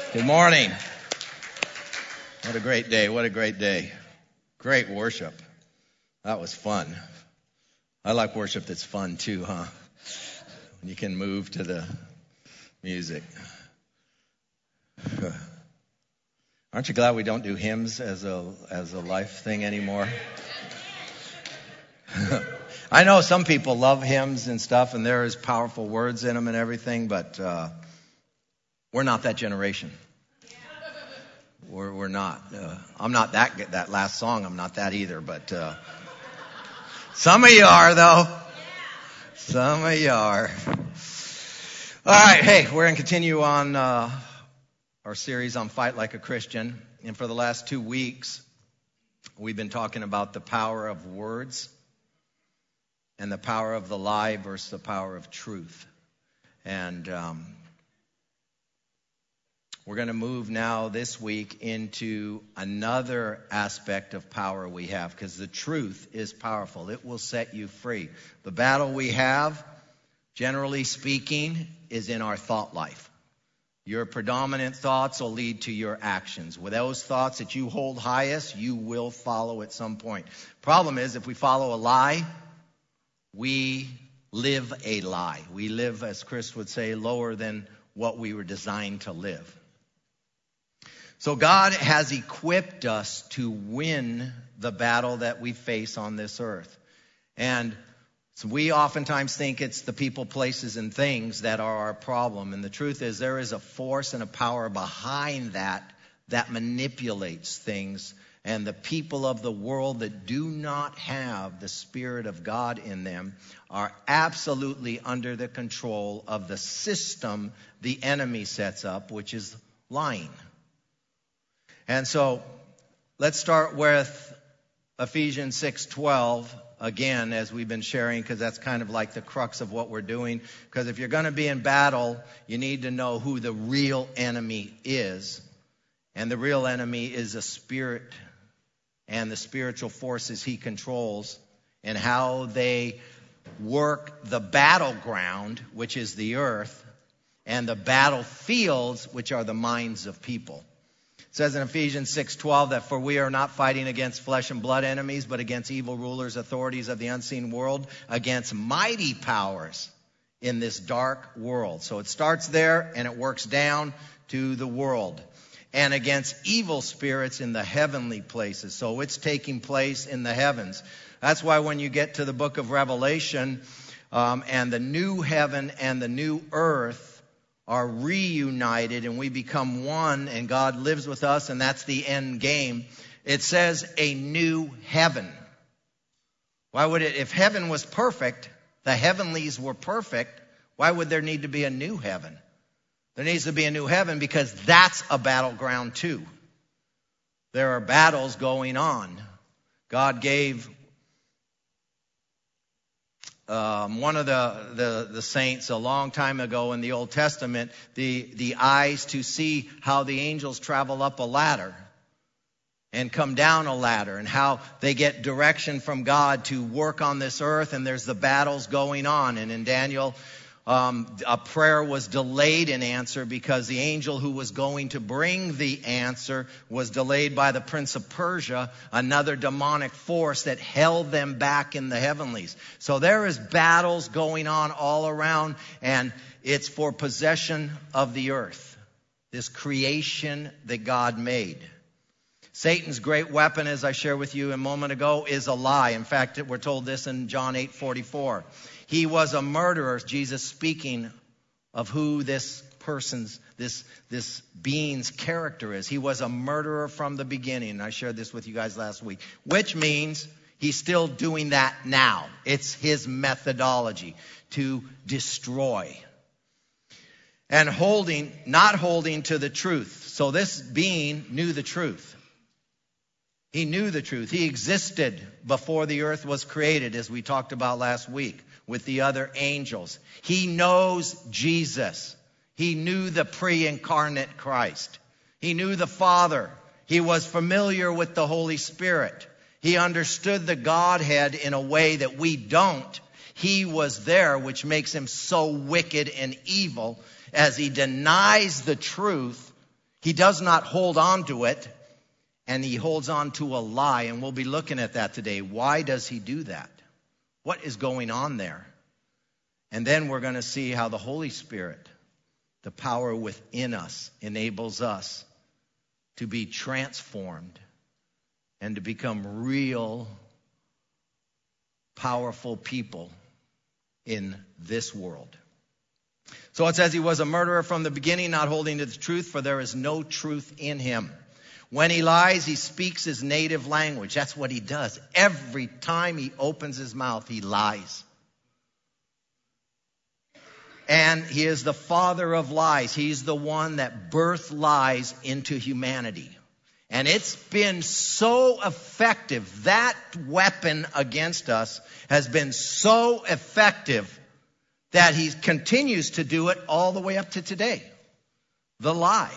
Good morning. What a great day. What a great day. Great worship. That was fun. I like worship that's fun too, huh? When you can move to the music. Aren't you glad we don't do hymns as a life thing anymore? I know some people love hymns and stuff, and there is powerful words in them and everything, but we're not that generation. We're not. I'm not that last song. I'm not that either, but some of you are, though. Some of you are. All right, hey, we're going to continue on our series on Fight Like a Christian. And for the last 2 weeks, we've been talking about the power of words and the power of the lie versus the power of truth. And we're going to move now this week into another aspect of power we have, because the truth is powerful. It will set you free. The battle we have, generally speaking, is in our thought life. Your predominant thoughts will lead to your actions. With those thoughts that you hold highest, you will follow at some point. Problem is, if we follow a lie, we live a lie. We live, as Chris would say, lower than what we were designed to live. So God has equipped us to win the battle that we face on this earth. And so we oftentimes think it's the people, places, and things that are our problem. And the truth is there is a force and a power behind that manipulates things. And the people of the world that do not have the Spirit of God in them are absolutely under the control of the system the enemy sets up, which is lying. And so let's start with Ephesians 6:12 again, as we've been sharing, because that's kind of like the crux of what we're doing. Because if you're going to be in battle, you need to know who the real enemy is. And the real enemy is a spirit and the spiritual forces he controls and how they work the battleground, which is the earth, and the battlefields, which are the minds of people. It says in Ephesians 6:12 that for we are not fighting against flesh and blood enemies, but against evil rulers, authorities of the unseen world, against mighty powers in this dark world. So it starts there and it works down to the world. And against evil spirits in the heavenly places. So it's taking place in the heavens. That's why when you get to the book of Revelation, and the new heaven and the new earth are reunited and we become one and God lives with us, and that's the end game. It says a new heaven. Why would it, if heaven was perfect, the heavenlies were perfect, why would there need to be a new heaven? There needs to be a new heaven because that's a battleground too. There are battles going on. God gave one of the saints a long time ago in the Old Testament the eyes to see how the angels travel up a ladder and come down a ladder, and how they get direction from God to work on this earth, and there's the battles going on. And in Daniel, a prayer was delayed in answer because the angel who was going to bring the answer was delayed by the prince of Persia, another demonic force that held them back in the heavenlies. So there is battles going on all around, and it's for possession of the earth, this creation that God made. Satan's great weapon, as I shared with you a moment ago, is a lie. In fact, we're told this in John 8:44. He was a murderer, Jesus speaking of who this person's, this being's character is. He was a murderer from the beginning. I shared this with you guys last week, which means he's still doing that now. It's his methodology to destroy. And not holding to the truth. So this being knew the truth. He knew the truth. He existed before the earth was created, as we talked about last week with the other angels. He knows Jesus. He knew the pre-incarnate Christ. He knew the Father. He was familiar with the Holy Spirit. He understood the Godhead in a way that we don't. He was there, which makes him so wicked and evil. As he denies the truth, He does not hold on to it, and he holds on to a lie, and we'll be looking at that today. Why does he do that? What is going on there? And then we're going to see how the Holy Spirit, the power within us, enables us to be transformed and to become real, powerful people in this world. So it says he was a murderer from the beginning, not holding to the truth, for there is no truth in him. When he lies, he speaks his native language. That's what he does. Every time he opens his mouth, he lies. And he is the father of lies. He's the one that birthed lies into humanity. And it's been so effective. That weapon against us has been so effective that he continues to do it all the way up to today. The lie.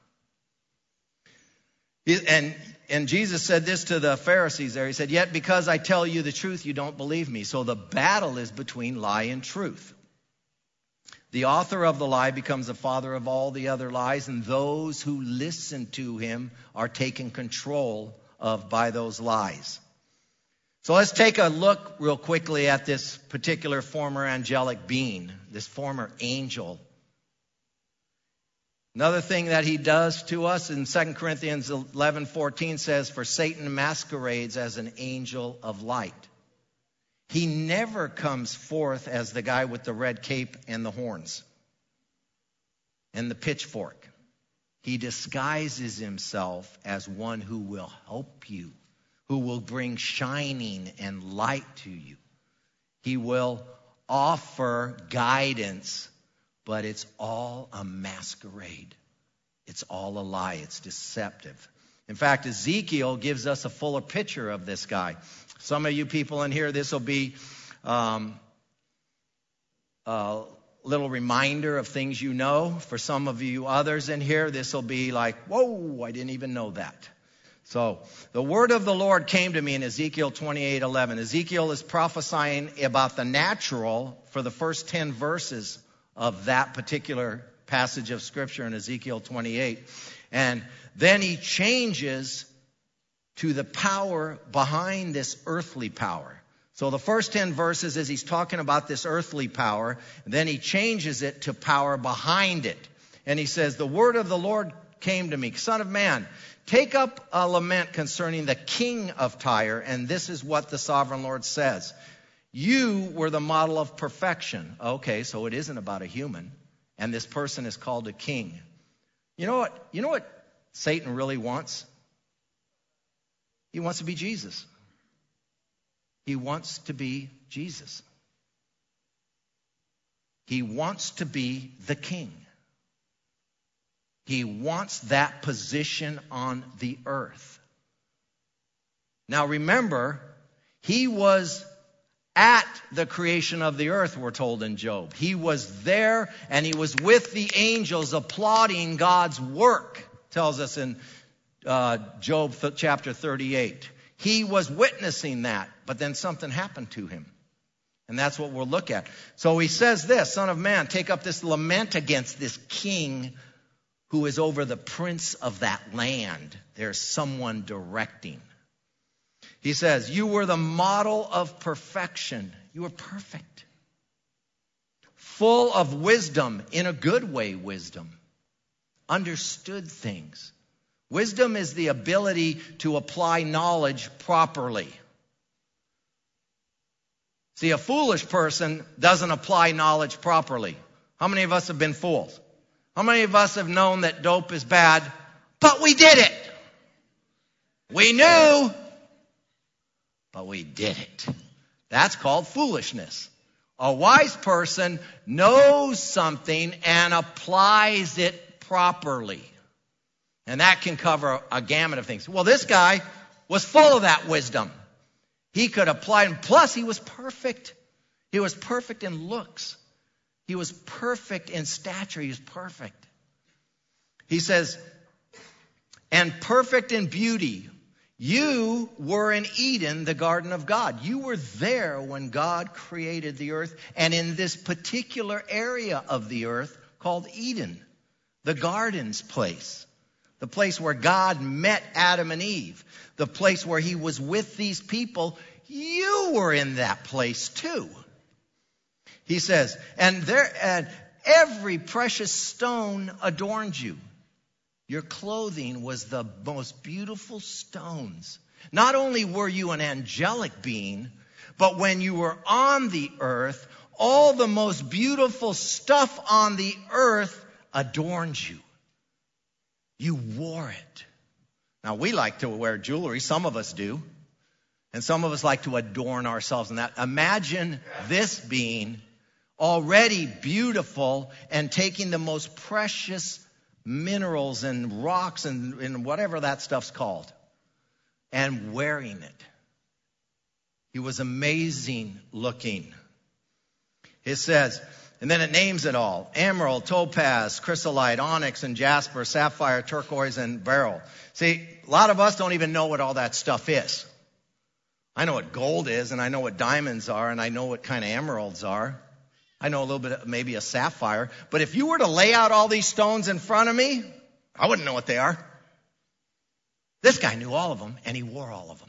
And Jesus said this to the Pharisees there. He said, yet because I tell you the truth, you don't believe me. So the battle is between lie and truth. The author of the lie becomes the father of all the other lies, and those who listen to him are taken control of by those lies. So let's take a look real quickly at this particular former angelic being, this former angel. Another thing that he does to us in 2 Corinthians 11:14 says, for Satan masquerades as an angel of light. He never comes forth as the guy with the red cape and the horns and the pitchfork. He disguises himself as one who will help you, who will bring shining and light to you. He will offer guidance, but it's all a masquerade. It's all a lie. It's deceptive. In fact, Ezekiel gives us a fuller picture of this guy. Some of you people in here, this will be a little reminder of things you know. For some of you others in here, this will be like, whoa, I didn't even know that. So the word of the Lord came to me in Ezekiel 28:11. Ezekiel is prophesying about the natural for the first 10 verses of that particular passage of Scripture in Ezekiel 28. And then he changes to the power behind this earthly power. So the first 10 verses is he's talking about this earthly power. And then he changes it to power behind it. And he says, the word of the Lord came to me. Son of man, take up a lament concerning the king of Tyre. And this is what the sovereign Lord says. You were the model of perfection. Okay, so it isn't about a human. And this person is called a king. You know what Satan really wants? He wants to be Jesus. He wants to be Jesus. He wants to be the king. He wants that position on the earth. Now remember, he was at the creation of the earth, we're told in Job. He was there and he was with the angels applauding God's work, tells us in Job chapter 38. He was witnessing that, but then something happened to him. And that's what we'll look at. So he says this, Son of man, take up this lament against this king who is over the prince of that land. There's someone directing. He says, you were the model of perfection. You were perfect. Full of wisdom, in a good way, wisdom. Understood things. Wisdom is the ability to apply knowledge properly. See, a foolish person doesn't apply knowledge properly. How many of us have been fools? How many of us have known that dope is bad, but we did it? We knew, but we did it. That's called foolishness. A wise person knows something and applies it properly. And that can cover a gamut of things. Well, this guy was full of that wisdom. He could apply it. Plus, he was perfect. He was perfect in looks. He was perfect in stature. He was perfect. He says, and perfect in beauty. You were in Eden, the garden of God. You were there when God created the earth. And in this particular area of the earth called Eden, the garden's place. the place where God met Adam and Eve, the place where he was with these people, you were in that place too. He says, and every precious stone adorned you. Your clothing was the most beautiful stones. Not only were you an angelic being, but when you were on the earth, all the most beautiful stuff on the earth adorned you. You wore it. Now, we like to wear jewelry. Some of us do. And some of us like to adorn ourselves in that. Imagine this being already beautiful and taking the most precious minerals and rocks and whatever that stuff's called and wearing it. He was amazing looking. It says, and then it names it all: emerald, topaz, chrysolite, onyx, and jasper, sapphire, turquoise, and beryl. See, a lot of us don't even know what all that stuff is. I know what gold is, and I know what diamonds are, and I know what kind of emeralds are. I know a little bit of maybe a sapphire. But if you were to lay out all these stones in front of me, I wouldn't know what they are. This guy knew all of them, and he wore all of them.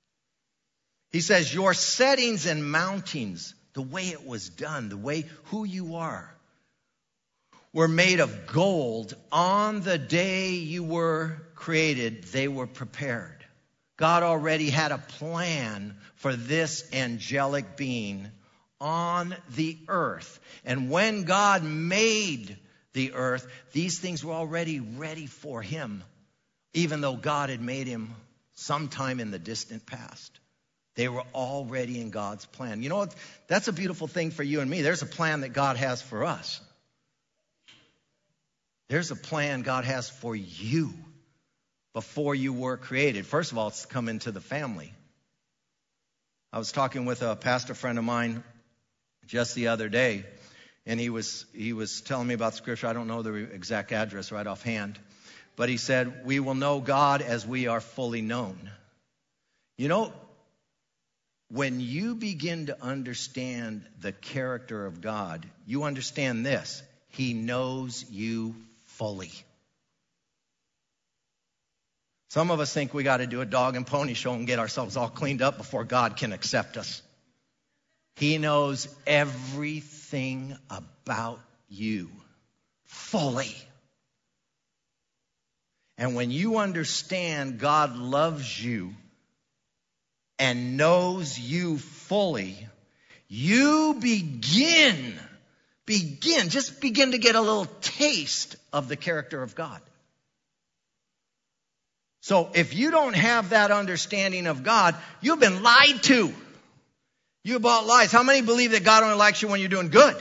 He says, your settings and mountings, the way it was done, the way who you are, were made of gold. On the day you were created, they were prepared. God already had a plan for this angelic being on the earth. And when God made the earth, these things were already ready for him, even though God had made him sometime in the distant past. They were already in God's plan. You know what? That's a beautiful thing for you and me. There's a plan that God has for us. There's a plan God has for you before you were created. First of all, it's to come into the family. I was talking with a pastor friend of mine just the other day, and he was telling me about Scripture. I don't know the exact address right offhand, but he said, we will know God as we are fully known. You know, when you begin to understand the character of God, you understand this: he knows you fully. Some of us think we got to do a dog and pony show and get ourselves all cleaned up before God can accept us. He knows everything about you fully. And when you understand God loves you and knows you fully, you begin to get a little taste of the character of God. So if you don't have that understanding of God, you've been lied to. You bought lies. How many believe that God only likes you when you're doing good?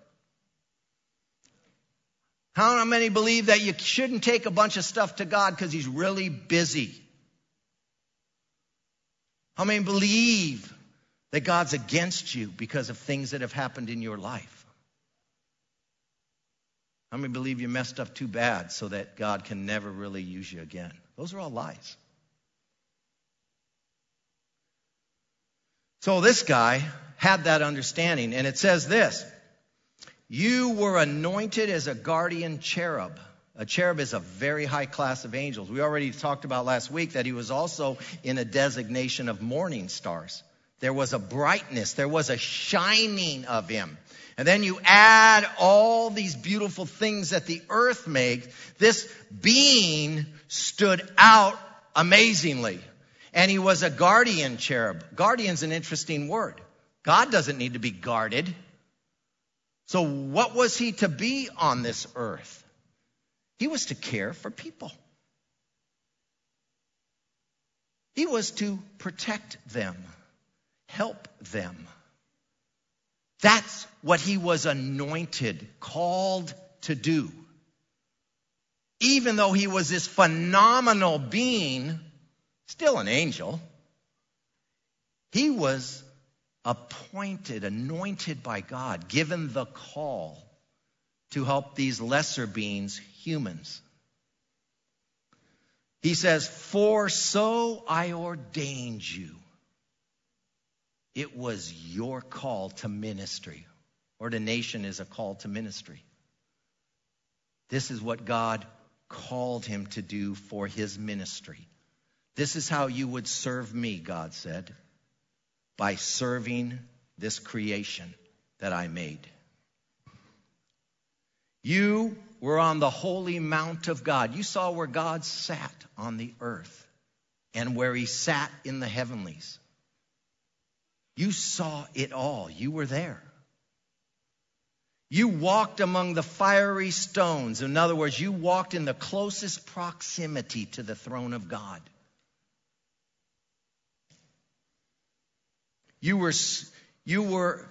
How many believe that you shouldn't take a bunch of stuff to God because he's really busy? How many believe that God's against you because of things that have happened in your life? How many believe you messed up too bad so that God can never really use you again? Those are all lies. So this guy had that understanding, and it says this: you were anointed as a guardian cherub. A cherub is a very high class of angels. We already talked about last week that he was also in a designation of morning stars. There was a brightness, there was a shining of him. And then you add all these beautiful things that the earth makes. This being stood out amazingly. And he was a guardian cherub. Guardian's an interesting word. God doesn't need to be guarded. So what was he to be on this earth? He was to care for people. He was to protect them, help them. That's what he was anointed, called to do. Even though he was this phenomenal being, still an angel, he was appointed, anointed by God, given the call to help these lesser beings, humans. He says, for so I ordained you. It was your call to ministry. Ordination is a call to ministry. This is what God called him to do for his ministry. This is how you would serve me, God said, by serving this creation that I made. You were on the holy mount of God. You saw where God sat on the earth and where he sat in the heavenlies. You saw it all. You were there. You walked among the fiery stones. In other words, you walked in the closest proximity to the throne of God. You were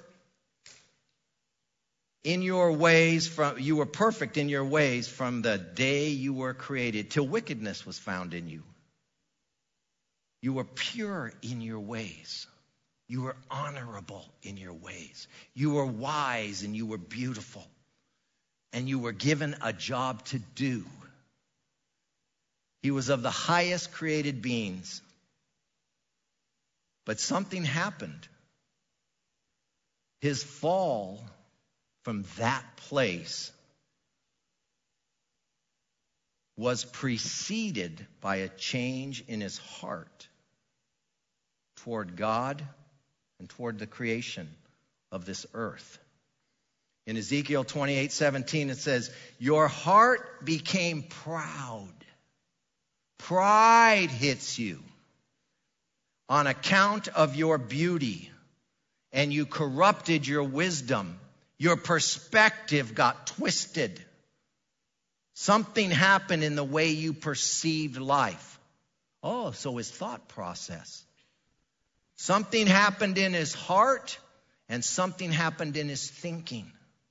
in your ways, you were perfect in your ways from the day you were created till wickedness was found in you. You were pure in your ways. You were honorable in your ways. You were wise and you were beautiful. And you were given a job to do. He was of the highest created beings. But something happened. His fall from that place was preceded by a change in his heart toward God and toward the creation of this earth. In Ezekiel 28:17 it says, your heart became proud. Pride hits you on account of your beauty, and you corrupted your wisdom. Your perspective got twisted. Something happened in the way you perceived life. Oh, so his thought process. Something happened in his heart, and something happened in his thinking.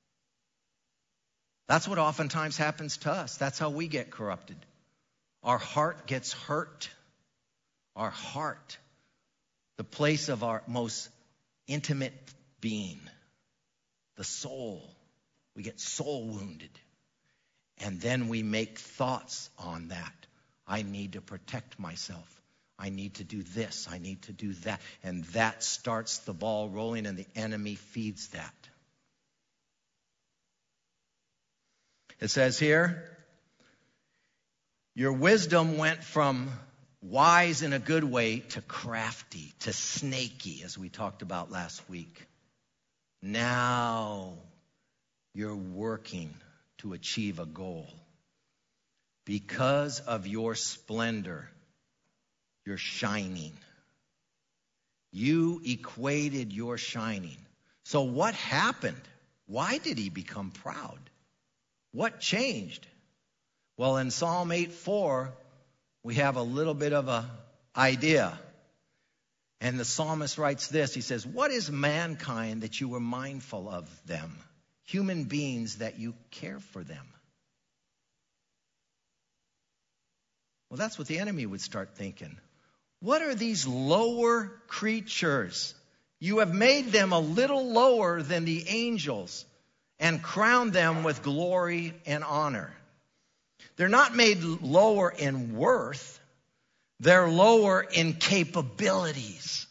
That's what oftentimes happens to us. That's how we get corrupted. Our heart gets hurt. Our heart, the place of our most intimate being, the soul. We get soul wounded. And then we make thoughts on that. I need to protect myself. I need to do this. I need to do that. And that starts the ball rolling, and the enemy feeds that. It says here, your wisdom went from wise in a good way to crafty, to snaky, as we talked about last week. Now you're working to achieve a goal. Because of your splendor, you're shining. You equated your shining. So what happened? Why did he become proud? What changed? Well, in Psalm 8:4, we have a little bit of an idea. And the psalmist writes this. He says, what is mankind that you were mindful of them? Human beings that you care for them. Well, that's what the enemy would start thinking. What are these lower creatures? You have made them a little lower than the angels and crowned them with glory and honor. They're not made lower in worth. They're lower in capabilities.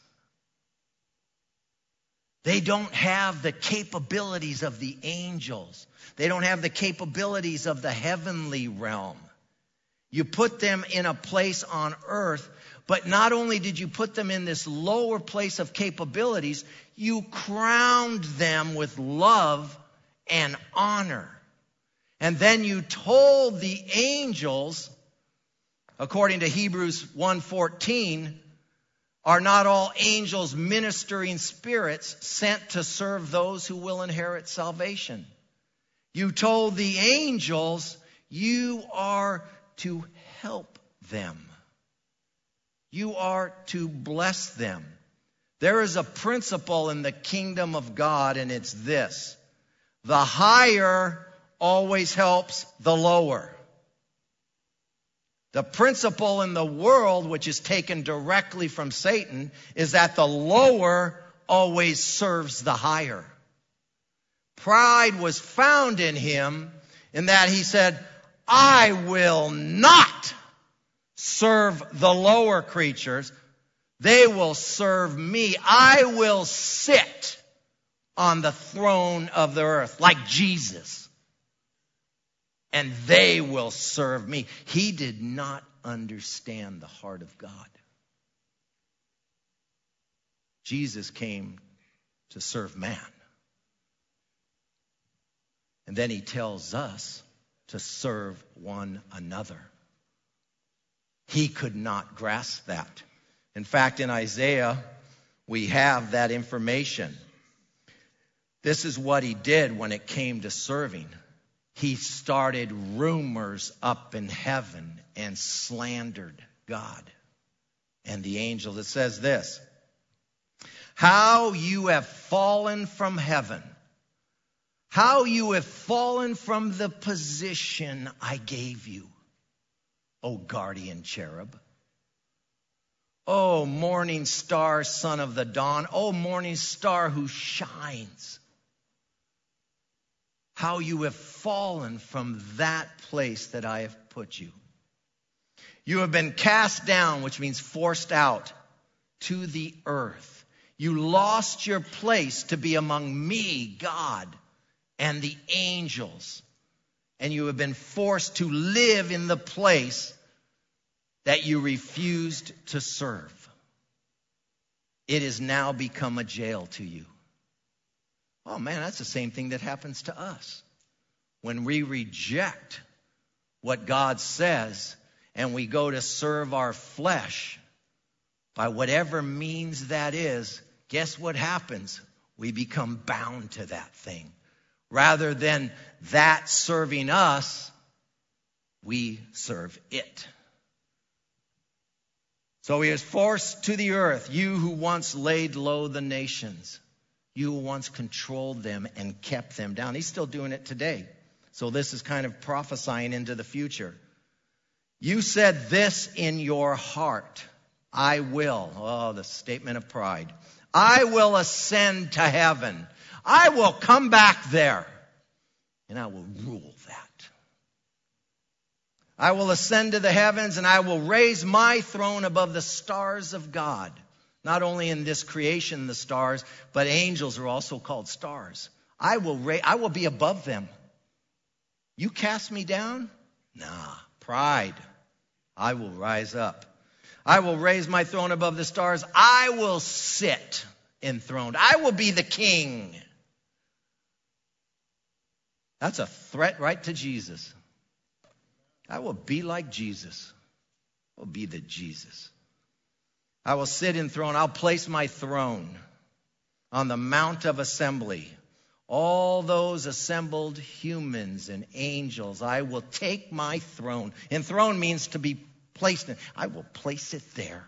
They don't have the capabilities of the angels. They don't have the capabilities of the heavenly realm. You put them in a place on earth, but not only did you put them in this lower place of capabilities, you crowned them with love and honor. And then you told the angels, according to Hebrews 1:14, are not all angels ministering spirits sent to serve those who will inherit salvation? You told the angels you are to help them. You are to bless them. There is a principle in the kingdom of God, and it's this. The higher always helps the lower. The principle in the world, which is taken directly from Satan, is that the lower always serves the higher. Pride was found in him in that he said, I will not serve the lower creatures. They will serve me. I will sit on the throne of the earth like Jesus. and they will serve me. He did not understand the heart of God. Jesus came to serve man. And then he tells us to serve one another. He could not grasp that. In fact, in Isaiah, we have that information. This is what he did when it came to serving. He started rumors up in heaven and slandered God and the angels. It says this: how you have fallen from heaven. How you have fallen from the position I gave you, O guardian cherub. O morning star, son of the dawn. O morning star who shines. How you have fallen from that place that I have put you. You have been cast down, which means forced out, to the earth. You lost your place to be among me, God, and the angels. And you have been forced to live in the place that you refused to serve. It has now become a jail to you. Oh man, that's the same thing that happens to us. When we reject what God says and we go to serve our flesh by whatever means that is, guess what happens? We become bound to that thing. Rather than that serving us, we serve it. So he is forced to the earth, you who once laid low the nations. You who once controlled them and kept them down. He's still doing it today. So this is kind of prophesying into the future. You said this in your heart. I will. Oh, the statement of pride. I will ascend to heaven. I will come back there. And I will rule that. I will ascend to the heavens and I will raise my throne above the stars of God. Not only in this creation, the stars, but angels are also called stars. I will be above them. You cast me down? Nah, pride. I will rise up. I will raise my throne above the stars. I will sit enthroned. I will be the king. That's a threat right to Jesus. I will be like Jesus. I will be the Jesus. I will sit enthroned. I'll place my throne on the Mount of Assembly. All those assembled humans and angels, I will take my throne. Enthroned means to be placed in. I will place it there.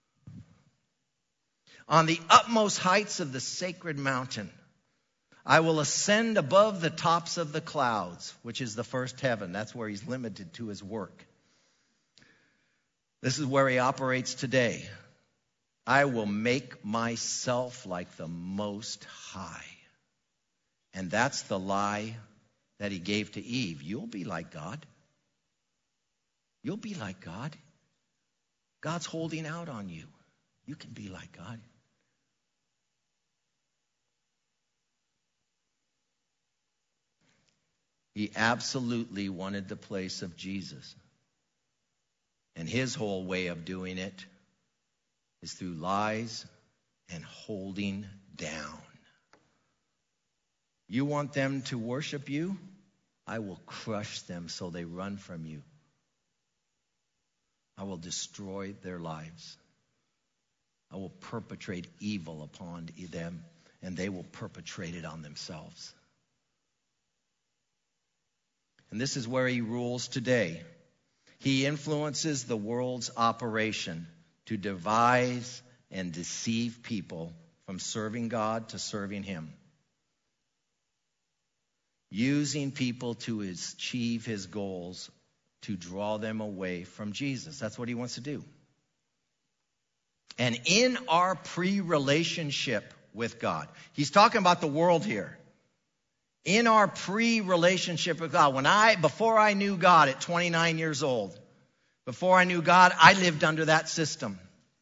On the utmost heights of the sacred mountain, I will ascend above the tops of the clouds, which is the first heaven. That's where he's limited to his work. This is where he operates today. I will make myself like the Most High. And that's the lie that he gave to Eve. You'll be like God. You'll be like God. God's holding out on you. You can be like God. He absolutely wanted the place of Jesus. And his whole way of doing it is through lies and holding down. You want them to worship you? I will crush them so they run from you. I will destroy their lives. I will perpetrate evil upon them, and they will perpetrate it on themselves. And this is where he rules today. He influences the world's operation to devise and deceive people from serving God to serving him. Using people to achieve his goals to draw them away from Jesus. That's what he wants to do. And in our pre-relationship with God, he's talking about the world here. In our pre-relationship with God, before I knew God at 29 years old, before I knew God, I lived under that system.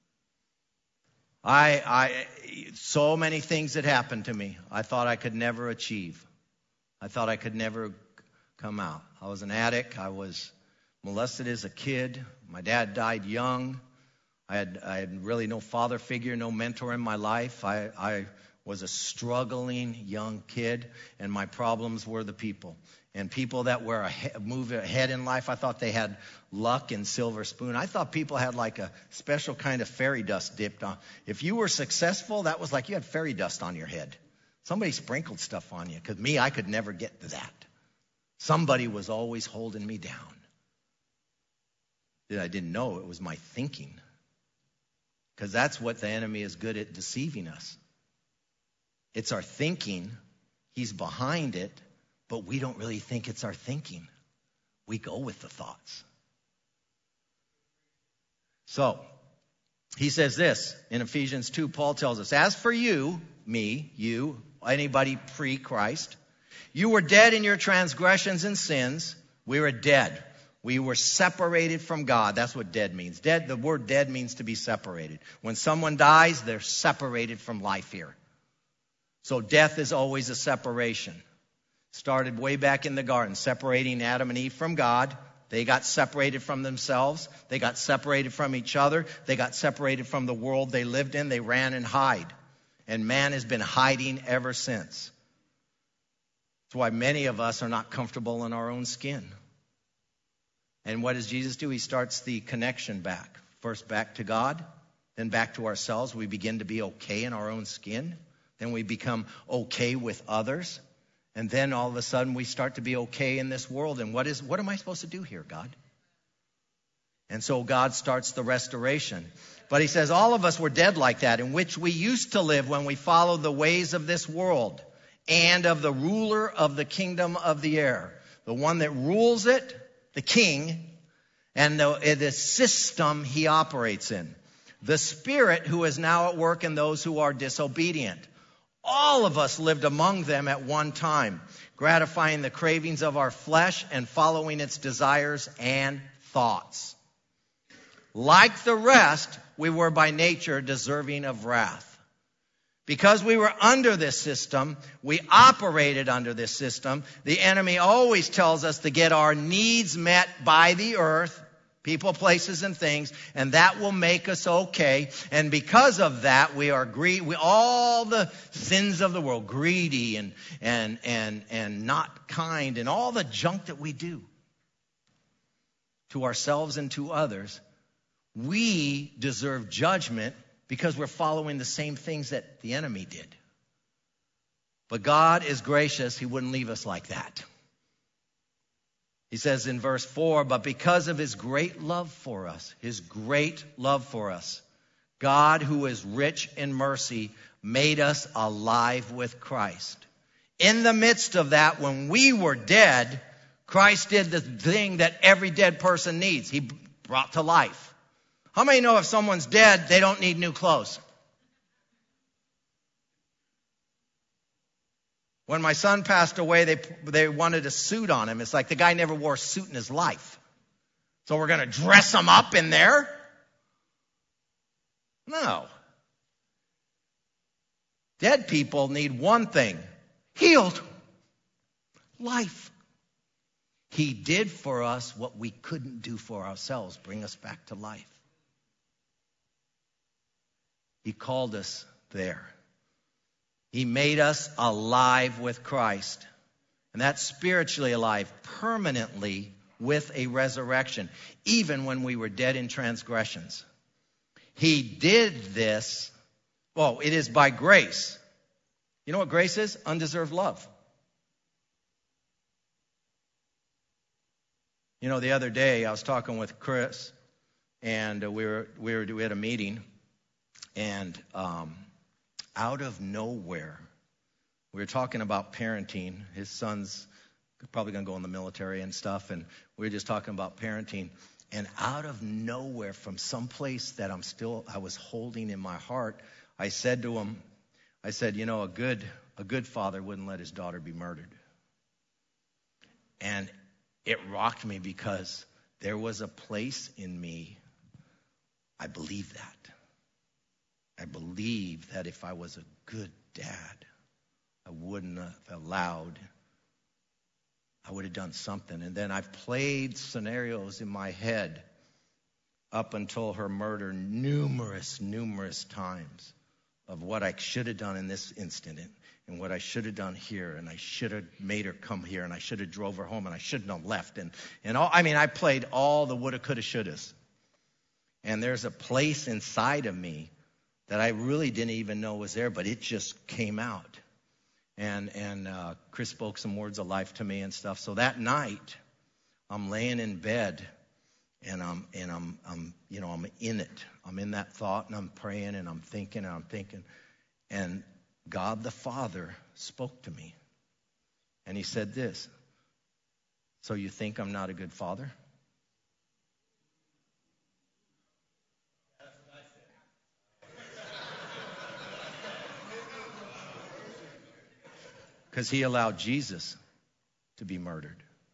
So many things that happened to me, I thought I could never achieve. I thought I could never come out. I was an addict. I was molested as a kid. My dad died young. I had really no father figure, no mentor in my life. I was a struggling young kid, and my problems were the people. And people that were move ahead in life, I thought they had luck and silver spoon. I thought people had like a special kind of fairy dust dipped on. If you were successful, that was like you had fairy dust on your head. Somebody sprinkled stuff on you. Because me, I could never get to that. Somebody was always holding me down. I didn't know it was my thinking. Because that's what the enemy is good at, deceiving us. It's our thinking. He's behind it. But we don't really think it's our thinking. We go with the thoughts. So, he says this in Ephesians 2. Paul tells us, as for you, me, you, anybody pre-Christ, you were dead in your transgressions and sins. We were dead. We were separated from God. That's what dead means. Dead. The word dead means to be separated. When someone dies, they're separated from life here. So death is always a separation. Started way back in the garden, separating Adam and Eve from God. They got separated from themselves. They got separated from each other. They got separated from the world they lived in. They ran and hid. And man has been hiding ever since. That's why many of us are not comfortable in our own skin. And what does Jesus do? He starts the connection back. First back to God, then back to ourselves. We begin to be okay in our own skin. Then we become okay with others. And then all of a sudden we start to be okay in this world. And what am I supposed to do here, God? And so God starts the restoration. But he says all of us were dead like that, in which we used to live when we followed the ways of this world and of the ruler of the kingdom of the air. The one that rules it, the king, and the system he operates in. The spirit who is now at work in those who are disobedient. All of us lived among them at one time, gratifying the cravings of our flesh and following its desires and thoughts. Like the rest, we were by nature deserving of wrath. Because we were under this system, we operated under this system. The enemy always tells us to get our needs met by the earth, people, places, and things, and that will make us okay. And because of that, we are all the sins of the world, greedy and not kind, and all the junk that we do to ourselves and to others. We deserve judgment because we're following the same things that the enemy did. But God is gracious. He wouldn't leave us like that. He says in verse 4, but because of his great love for us, God, who is rich in mercy, made us alive with Christ. In the midst of that, when we were dead, Christ did the thing that every dead person needs. He brought to life. How many know if someone's dead, they don't need new clothes? When my son passed away, they wanted a suit on him. It's like the guy never wore a suit in his life. So we're going to dress him up in there? No. Dead people need one thing. Healed. Life. He did for us what we couldn't do for ourselves. Bring us back to life. He called us there. He made us alive with Christ. And that's spiritually alive, permanently with a resurrection, even when we were dead in transgressions. He did this, it is by grace. You know what grace is? Undeserved love. You know, the other day I was talking with Chris, and we had a meeting, and out of nowhere, we were talking about parenting. His son's probably going to go in the military and stuff, and we were just talking about parenting. And out of nowhere, from some place that I was holding in my heart, I said to him, you know, a good father wouldn't let his daughter be murdered. And it rocked me because there was a place in me, I believe that. I believe that if I was a good dad, I wouldn't have allowed I would have done something. And then I've played scenarios in my head up until her murder numerous times of what I should have done in this instant and what I should have done here, and I should have made her come here, and I should have drove her home, and I shouldn't have left. And all, I mean, I played all the woulda, coulda, shouldas. And there's a place inside of me that I really didn't even know was there, but it just came out. And Chris spoke some words of life to me and stuff. So that night, I'm laying in bed, and I'm in it. I'm in that thought, and I'm praying, and I'm thinking, and God the Father spoke to me. And he said this, "So you think I'm not a good father?" Because he allowed Jesus to be murdered.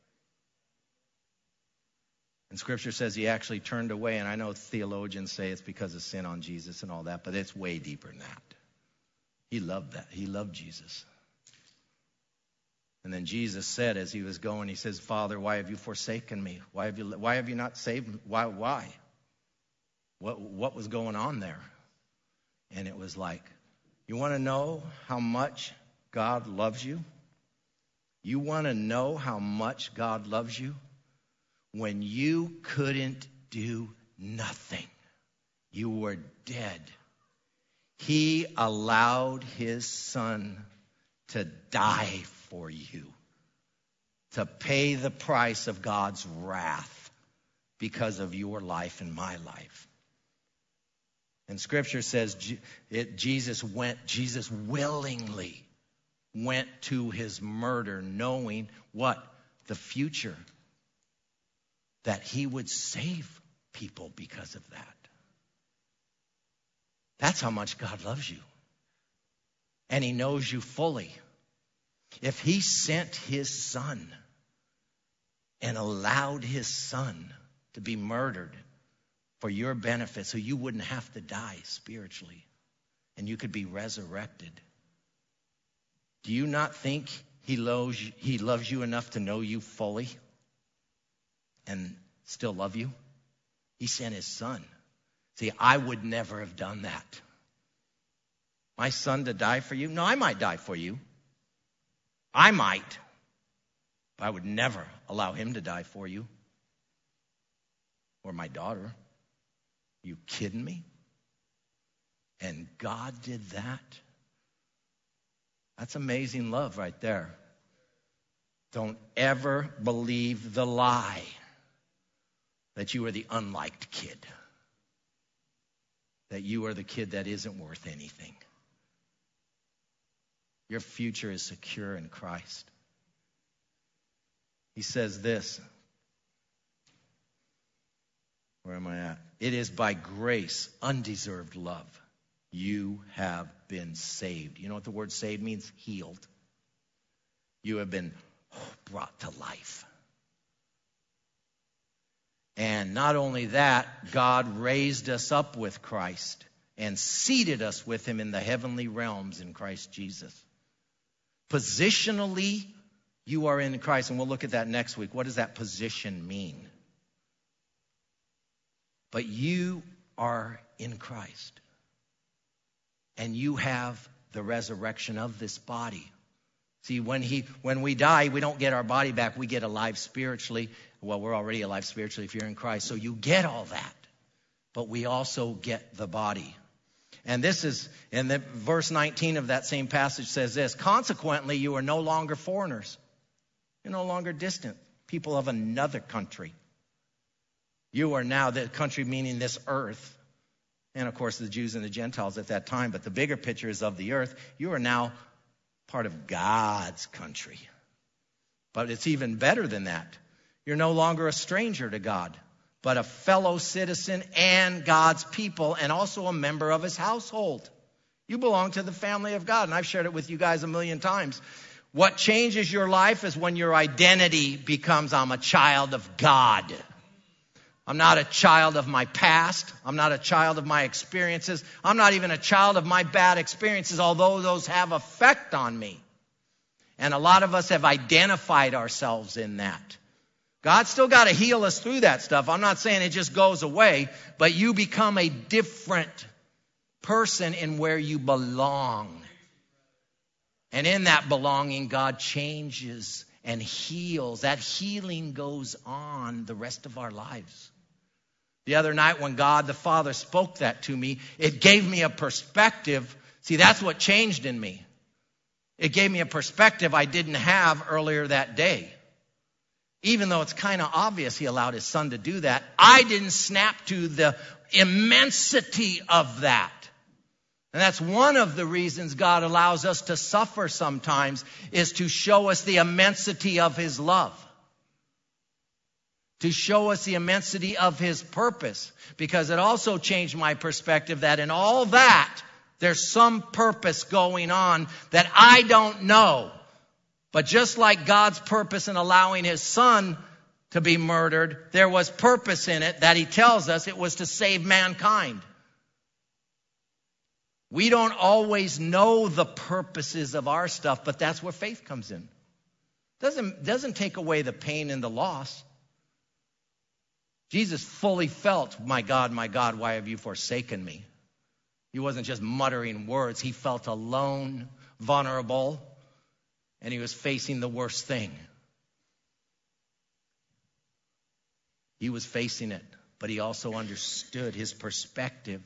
And Scripture says he actually turned away, and I know theologians say it's because of sin on Jesus and all that, but it's way deeper than that. He loved that. He loved Jesus. And then Jesus said as he was going, he says, "Father, why have you forsaken me? Why have you not saved me? Why? What was going on there?" And it was like, you want to know how much God loves you? You want to know how much God loves you? When you couldn't do nothing, you were dead. He allowed his son to die for you, to pay the price of God's wrath because of your life and my life. And Scripture says Jesus willingly went to his murder, knowing what? The future. That he would save people because of that. That's how much God loves you. And he knows you fully. If he sent his son and allowed his son to be murdered for your benefit so you wouldn't have to die spiritually and you could be resurrected, do you not think he loves you enough to know you fully and still love you? He sent his son. See, I would never have done that. My son to die for you? No, I might die for you. I might. But I would never allow him to die for you. Or my daughter. Are you kidding me? And God did that? That's amazing love right there. Don't ever believe the lie that you are the unliked kid. That you are the kid that isn't worth anything. Your future is secure in Christ. He says this. Where am I at? It is by grace, undeserved love, you have been saved. You know what the word saved means? Healed. You have been brought to life. And not only that, God raised us up with Christ and seated us with him in the heavenly realms in Christ Jesus. Positionally, you are in Christ, and we'll look at that next week. What does that position mean? But you are in Christ, and you have the resurrection of this body. See, when we die, we don't get our body back. We get alive spiritually. Well, we're already alive spiritually if you're in Christ. So you get all that. But we also get the body. And this is, in the verse 19 of that same passage says this. Consequently, you are no longer foreigners. You're no longer distant. People of another country. You are now the country meaning this earth. And of course the Jews and the Gentiles at that time. But the bigger picture is of the earth. You are now part of God's country. But it's even better than that. You're no longer a stranger to God, but a fellow citizen and God's people, and also a member of his household. You belong to the family of God, and I've shared it with you guys a million times. What changes your life is when your identity becomes, I'm a child of God. I'm not a child of my past. I'm not a child of my experiences. I'm not even a child of my bad experiences, although those have effect on me. And a lot of us have identified ourselves in that. God's still got to heal us through that stuff. I'm not saying it just goes away, but you become a different person in where you belong. And in that belonging, God changes and heals. That healing goes on the rest of our lives. The other night when God the Father spoke that to me, it gave me a perspective. See, that's what changed in me. It gave me a perspective I didn't have earlier that day. Even though it's kind of obvious he allowed his son to do that, I didn't snap to the immensity of that. And that's one of the reasons God allows us to suffer sometimes, is to show us the immensity of his love. To show us the immensity of his purpose. Because it also changed my perspective that in all that, there's some purpose going on that I don't know. But just like God's purpose in allowing his son to be murdered, there was purpose in it that he tells us it was to save mankind. We don't always know the purposes of our stuff, but that's where faith comes in. Doesn't take away the pain and the loss. Jesus fully felt, my God, why have you forsaken me? He wasn't just muttering words. He felt alone, vulnerable, and he was facing the worst thing. He was facing it, but he also understood. His perspective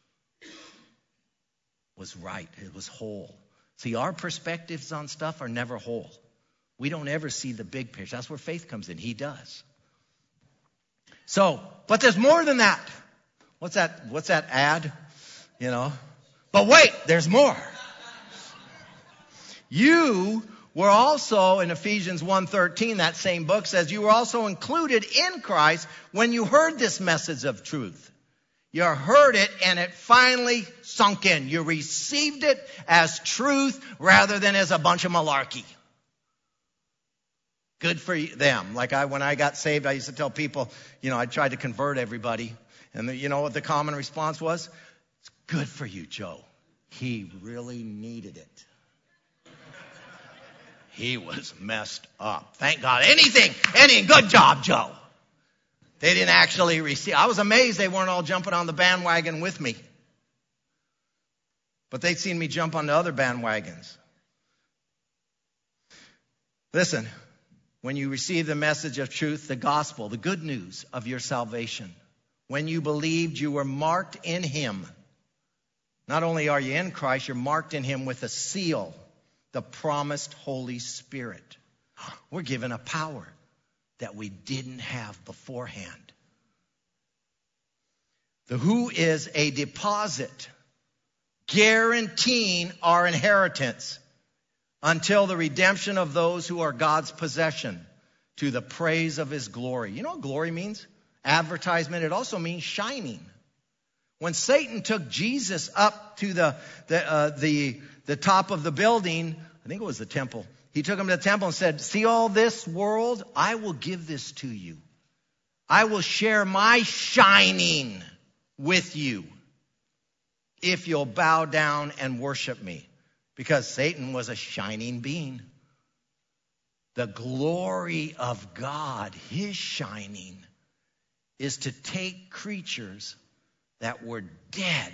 was right. It was whole. See, our perspectives on stuff are never whole. We don't ever see the big picture. That's where faith comes in. He does. So, but there's more than that. What's that ad? You know. But wait, there's more. You were also, in Ephesians 1:13, that same book says, you were also included in Christ when you heard this message of truth. You heard it and it finally sunk in. You received it as truth rather than as a bunch of malarkey. Good for them. Like when I got saved, I used to tell people, I tried to convert everybody. And you know what the common response was? It's good for you, Joe. He really needed it. He was messed up. Thank God. Anything. Good job, Joe. They didn't actually receive. I was amazed they weren't all jumping on the bandwagon with me. But they'd seen me jump on the other bandwagons. Listen, when you receive the message of truth, the gospel, the good news of your salvation, when you believed, you were marked in him. Not only are you in Christ, you're marked in him with a seal, the promised Holy Spirit. We're given a power that we didn't have beforehand. The who is a deposit guaranteeing our inheritance until the redemption of those who are God's possession, to the praise of his glory. You know what glory means? Advertisement. It also means shining. When Satan took Jesus up to the top of the building, I think it was the temple, he took him to the temple and said, see all this world? I will give this to you. I will share my shining with you if you'll bow down and worship me. Because Satan was a shining being. The glory of God, his shining, is to take creatures that were dead,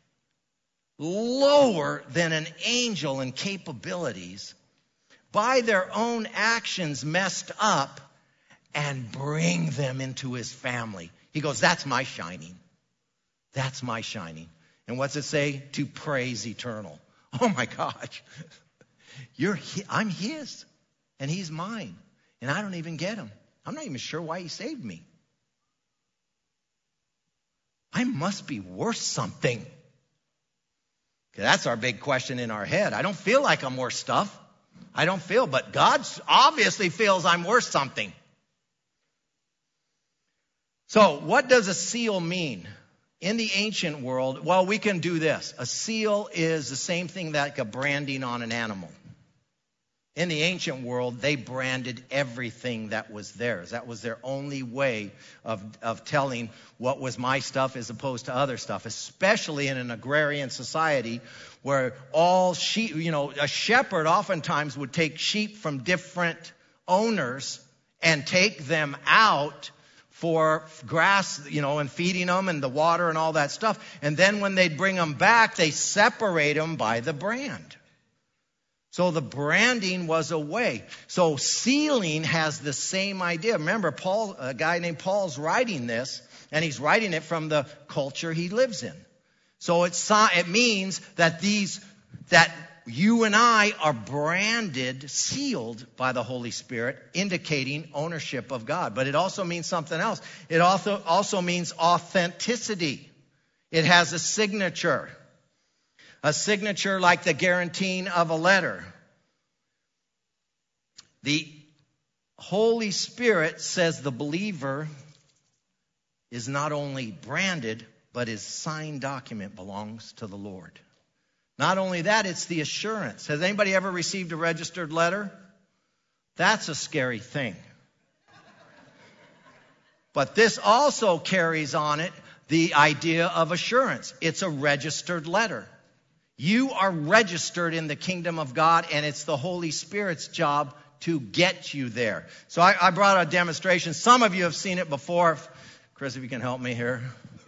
lower than an angel in capabilities, by their own actions messed up, and bring them into his family. He goes, that's my shining. That's my shining. And what's it say? To praise eternal. Oh my gosh. I'm his. And he's mine. And I don't even get him. I'm not even sure why he saved me. I must be worth something. Okay, that's our big question in our head. I don't feel like I'm worth stuff. But God obviously feels I'm worth something. So what does a seal mean? In the ancient world, well, we can do this. A seal is the same thing like a branding on an animal. In the ancient world, they branded everything that was theirs. That was their only way of telling what was my stuff as opposed to other stuff, especially in an agrarian society where all sheep, a shepherd oftentimes would take sheep from different owners and take them out for grass, and feeding them and the water and all that stuff. And then when they'd bring them back, they separate them by the brand. So the branding was a way. So sealing has the same idea. Remember, a guy named Paul's writing this, and he's writing it from the culture he lives in. So it means that you and I are branded, sealed by the Holy Spirit, indicating ownership of God. But it also means something else. It also means authenticity. It has a signature. A signature like the guaranteeing of a letter. The Holy Spirit says the believer is not only branded, but his signed document belongs to the Lord. Not only that, it's the assurance. Has anybody ever received a registered letter? That's a scary thing. But this also carries on it the idea of assurance. It's a registered letter. You are registered in the kingdom of God, and it's the Holy Spirit's job to get you there. So I brought a demonstration. Some of you have seen it before. Chris, if you can help me here.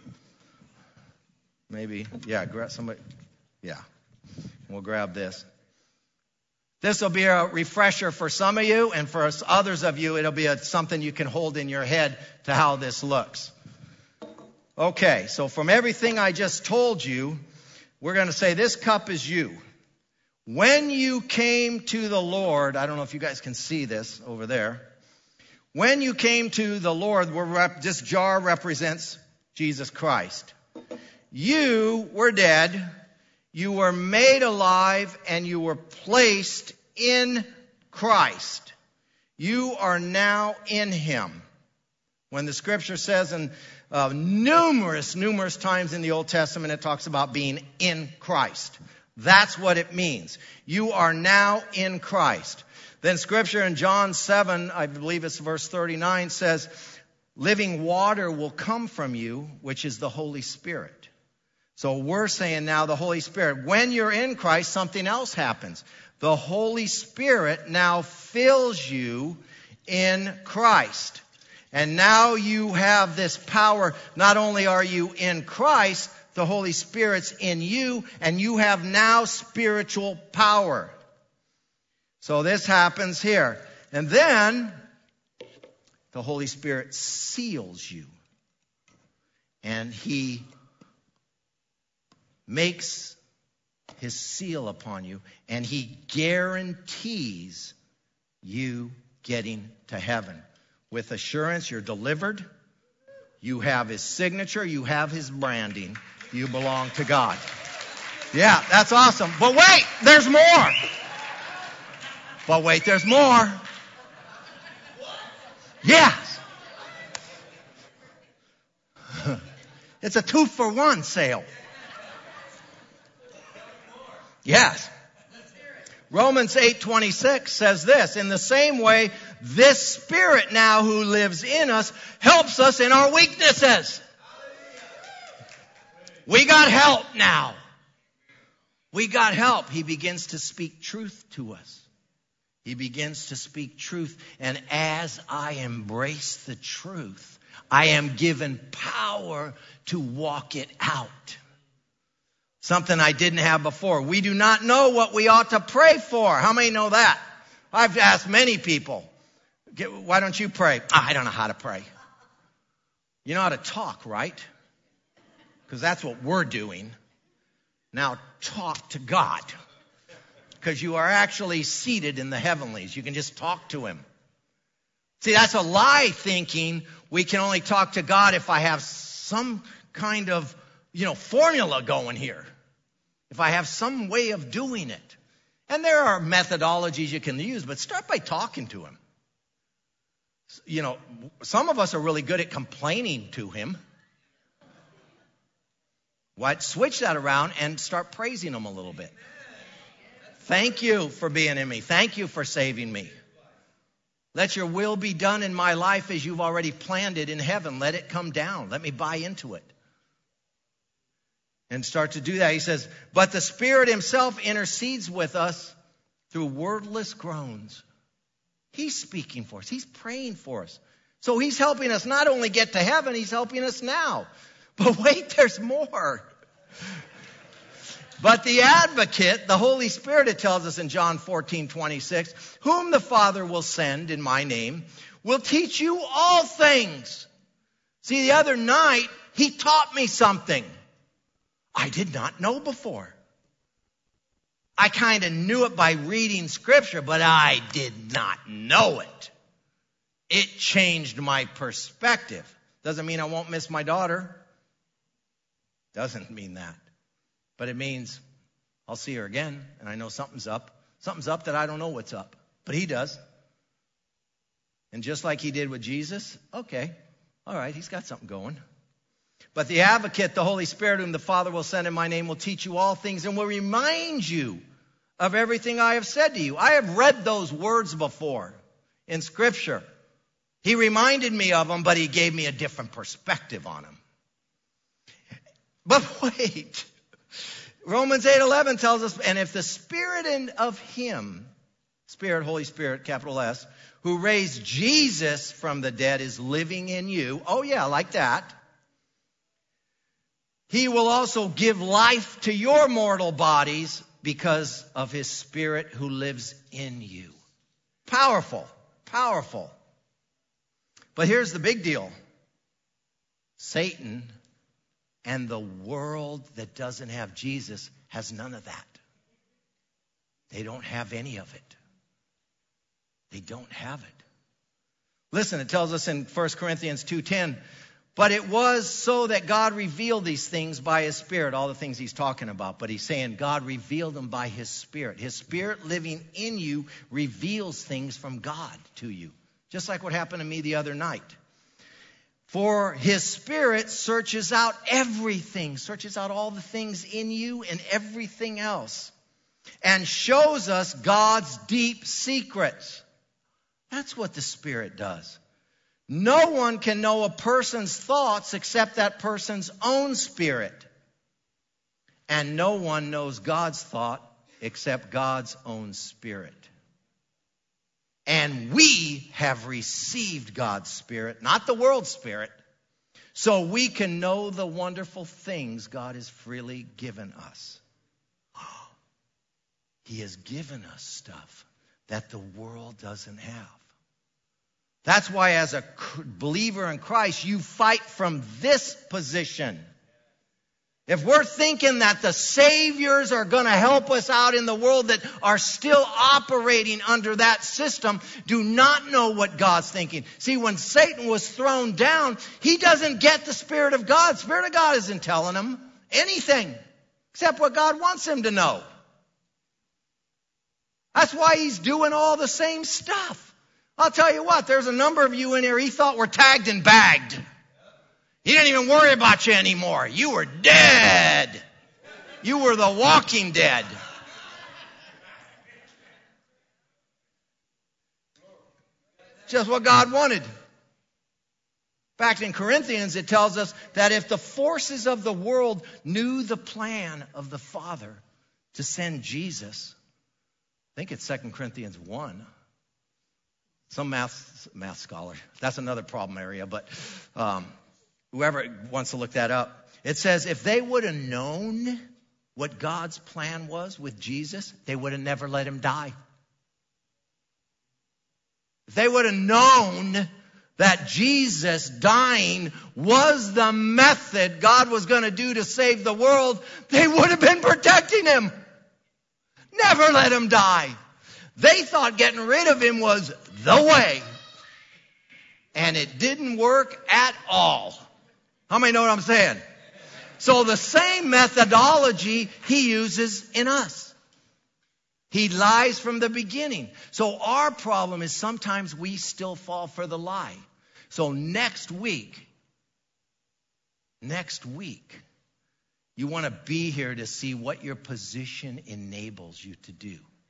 Maybe. Yeah, grab somebody. Yeah. We'll grab this. This will be a refresher for some of you, and for others of you, it'll be something you can hold in your head to how this looks. Okay, so from everything I just told you, we're going to say this cup is you. When you came to the Lord, I don't know if you guys can see this over there. When you came to the Lord, this jar represents Jesus Christ. You were dead, you were made alive, and you were placed in Christ. You are now in Him. When the scripture says in numerous times in the Old Testament, it talks about being in Christ. That's what it means. You are now in Christ. Then scripture in John 7, I believe it's verse 39, says, living water will come from you, which is the Holy Spirit. So we're saying now the Holy Spirit. When you're in Christ, something else happens. The Holy Spirit now fills you in Christ. And now you have this power. Not only are you in Christ, the Holy Spirit's in you, and you have now spiritual power. So this happens here. And then the Holy Spirit seals you. And He makes His seal upon you, and He guarantees you getting to heaven. With assurance, you're delivered. You have His signature. You have His branding. You belong to God. Yeah, that's awesome. But wait, there's more. But wait, there's more. Yes. It's a 2-for-1 sale. Yes. Romans 8:26 says this, in the same way, this Spirit now who lives in us helps us in our weaknesses. We got help now. We got help. He begins to speak truth to us. He begins to speak truth. And as I embrace the truth, I am given power to walk it out. Something I didn't have before. We do not know what we ought to pray for. How many know that? I've asked many people, why don't you pray? I don't know how to pray. You know how to talk, right? Because that's what we're doing. Now talk to God. Because you are actually seated in the heavenlies. You can just talk to Him. See, that's a lie thinking we can only talk to God if I have some kind of, formula going here. If I have some way of doing it. And there are methodologies you can use, but start by talking to Him. Some of us are really good at complaining to Him. Switch that around and start praising Him a little bit. Thank you for being in me. Thank you for saving me. Let your will be done in my life as you've already planned it in heaven. Let it come down. Let me buy into it. And start to do that. He says, but the Spirit himself intercedes with us through wordless groans. He's speaking for us. He's praying for us. So he's helping us not only get to heaven, he's helping us now. But wait, there's more. But the advocate, the Holy Spirit, it tells us in John 14:26, whom the Father will send in my name, will teach you all things. See, the other night, he taught me something I did not know before. I kind of knew it by reading Scripture, but I did not know it. It changed my perspective. Doesn't mean I won't miss my daughter. Doesn't mean that. But it means I'll see her again, and I know something's up. Something's up that I don't know what's up. But he does. And just like he did with Jesus, okay, all right, he's got something going. But the advocate, the Holy Spirit, whom the Father will send in my name, will teach you all things and will remind you of everything I have said to you. I have read those words before in Scripture. He reminded me of them, but he gave me a different perspective on them. But wait. Romans 8:11 tells us, and if the Spirit of him, Spirit, Holy Spirit, capital S, who raised Jesus from the dead is living in you, oh yeah, like that, he will also give life to your mortal bodies because of his Spirit who lives in you. Powerful, powerful. But here's the big deal. Satan and the world that doesn't have Jesus has none of that. They don't have any of it. They don't have it. Listen, it tells us in 1 Corinthians 2:10, but it was so that God revealed these things by his Spirit, all the things he's talking about. But he's saying God revealed them by his Spirit. His Spirit living in you reveals things from God to you. Just like what happened to me the other night. For his Spirit searches out everything, searches out all the things in you and everything else, and shows us God's deep secrets. That's what the Spirit does. No one can know a person's thoughts except that person's own spirit. And no one knows God's thought except God's own Spirit. And we have received God's Spirit, not the world's spirit, so we can know the wonderful things God has freely given us. He has given us stuff that the world doesn't have. That's why as a believer in Christ, you fight from this position. If we're thinking that the saviors are going to help us out in the world that are still operating under that system, do not know what God's thinking. See, when Satan was thrown down, he doesn't get the Spirit of God. The Spirit of God isn't telling him anything except what God wants him to know. That's why he's doing all the same stuff. I'll tell you what, there's a number of you in here he thought were tagged and bagged. He didn't even worry about you anymore. You were dead. You were the walking dead. Just what God wanted. In fact, in Corinthians, it tells us that if the forces of the world knew the plan of the Father to send Jesus, I think it's 2 Corinthians 1. Some math scholar. That's another problem area, but whoever wants to look that up. It says if they would have known what God's plan was with Jesus, they would have never let him die. If they would have known that Jesus dying was the method God was going to do to save the world, they would have been protecting him. Never let him die. They thought getting rid of him was the way. And it didn't work at all. How many know what I'm saying? So the same methodology he uses in us. He lies from the beginning. So our problem is sometimes we still fall for the lie. So next week, you want to be here to see what your position enables you to do.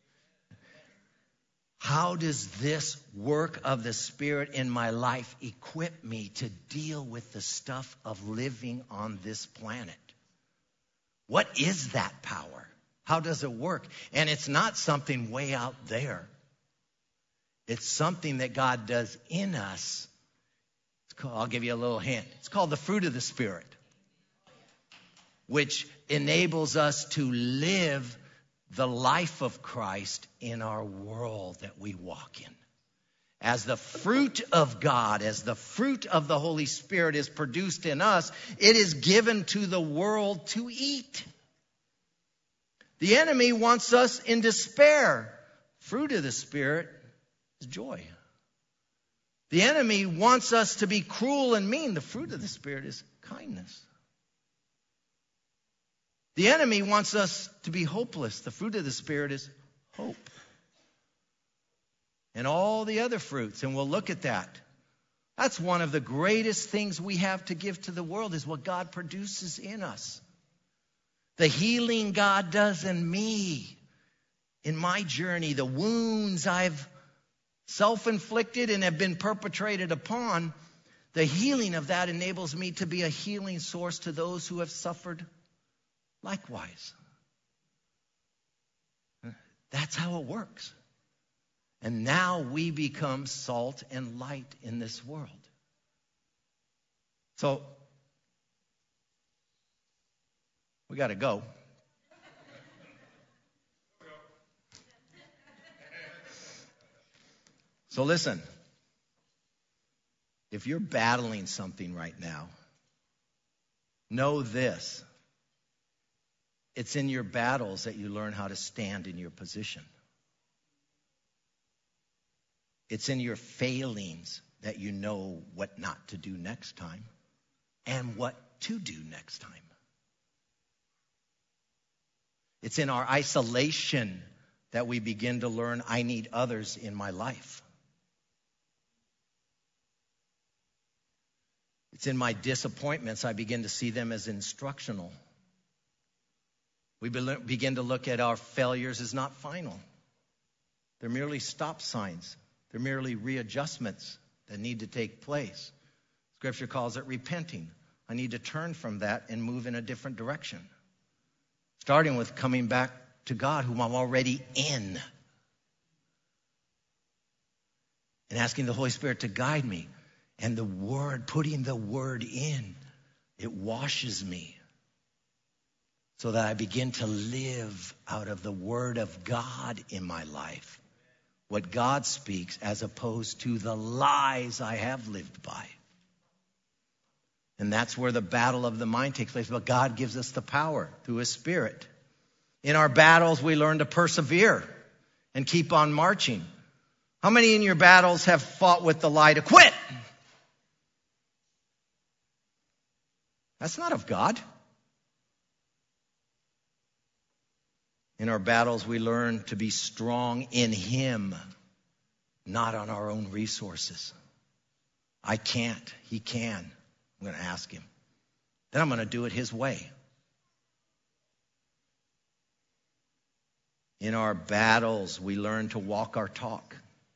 How does this work of the Spirit in my life equip me to deal with the stuff of living on this planet? What is that power? How does it work? And it's not something way out there. It's something that God does in us. I'll give you a little hint. It's called the fruit of the Spirit, which enables us to live the life of Christ in our world that we walk in. As the fruit of God, as the fruit of the Holy Spirit is produced in us, it is given to the world to eat. The enemy wants us in despair. Fruit of the Spirit is joy. The enemy wants us to be cruel and mean. The fruit of the Spirit is kindness. The enemy wants us to be hopeless. The fruit of the Spirit is hope. And all the other fruits, and we'll look at that. That's one of the greatest things we have to give to the world, is what God produces in us. The healing God does in me, in my journey, the wounds I've self-inflicted and have been perpetrated upon, the healing of that enables me to be a healing source to those who have suffered likewise. That's how it works. And now we become salt and light in this world. So, we got to go. So listen, if you're battling something right now, know this. It's in your battles that you learn how to stand in your position. It's in your failings that you know what not to do next time and what to do next time. It's in our isolation that we begin to learn I need others in my life. It's in my disappointments I begin to see them as instructional. We begin to look at our failures as not final. They're merely stop signs. They're merely readjustments that need to take place. Scripture calls it repenting. I need to turn from that and move in a different direction. Starting with coming back to God, whom I'm already in. And asking the Holy Spirit to guide me. And the Word, putting the Word in, it washes me. So that I begin to live out of the Word of God in my life. What God speaks as opposed to the lies I have lived by. And that's where the battle of the mind takes place. But God gives us the power through His Spirit. In our battles, we learn to persevere and keep on marching. How many in your battles have fought with the lie to quit? That's not of God. In our battles, we learn to be strong in Him, not on our own resources. I can't. He can. I'm going to ask Him. Then I'm going to do it His way. In our battles, we learn to walk our talk.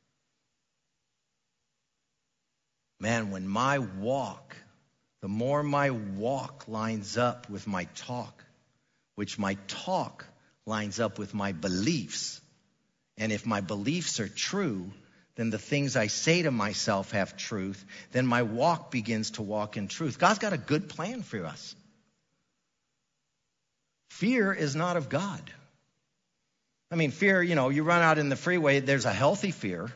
Man, when my walk, the more my walk lines up with my talk, which my talk lines up with my beliefs. And if my beliefs are true, then the things I say to myself have truth. Then my walk begins to walk in truth. God's got a good plan for us. Fear is not of God. I mean, fear, you run out in the freeway, there's a healthy fear.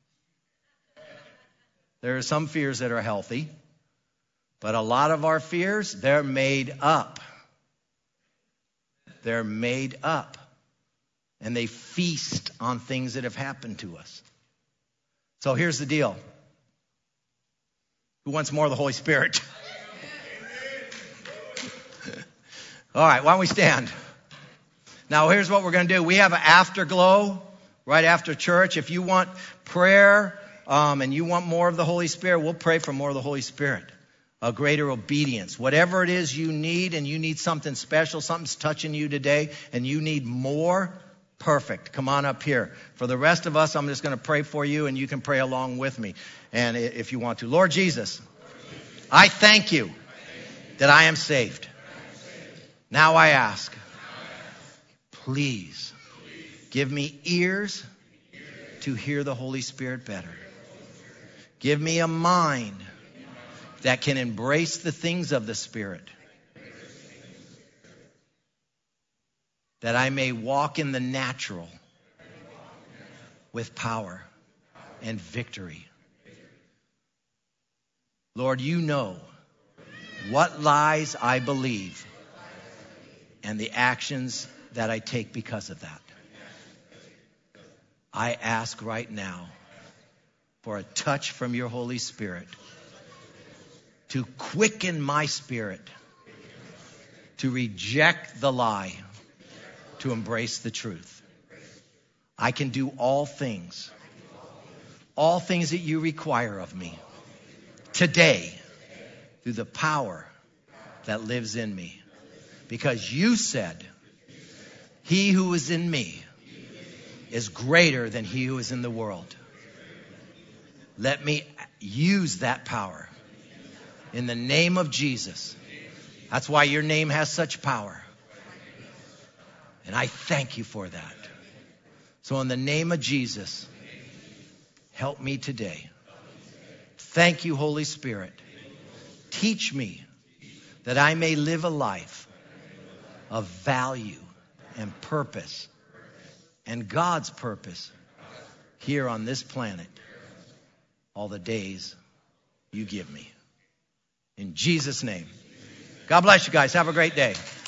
There are some fears that are healthy. But a lot of our fears, they're made up. They're made up. And they feast on things that have happened to us. So here's the deal. Who wants more of the Holy Spirit? All right, why don't we stand? Now here's what we're going to do. We have an afterglow right after church. If you want prayer and you want more of the Holy Spirit, we'll pray for more of the Holy Spirit. A greater obedience. Whatever it is you need, and you need something special, something's touching you today, and you need more, Perfect. Come on up here. For the rest of us, I'm just going to pray for you, and you can pray along with me, and if you want to. Lord Jesus, I thank you that I am saved. Now I ask, please give me ears to hear the Holy Spirit better. Give me a mind that can embrace the things of the Spirit, that I may walk in the natural with power and victory. Lord, you know what lies I believe and the actions that I take because of that. I ask right now for a touch from your Holy Spirit to quicken my spirit, to reject the lie, to embrace the truth. I can do all things that you require of me today through the power that lives in me. Because you said, he who is in me is greater than he who is in the world. Let me use that power in the name of Jesus. That's why your name has such power. And I thank you for that. So in the name of Jesus, help me today. Thank you, Holy Spirit. Teach me that I may live a life of value and purpose and God's purpose here on this planet all the days you give me. In Jesus' name. God bless you guys. Have a great day.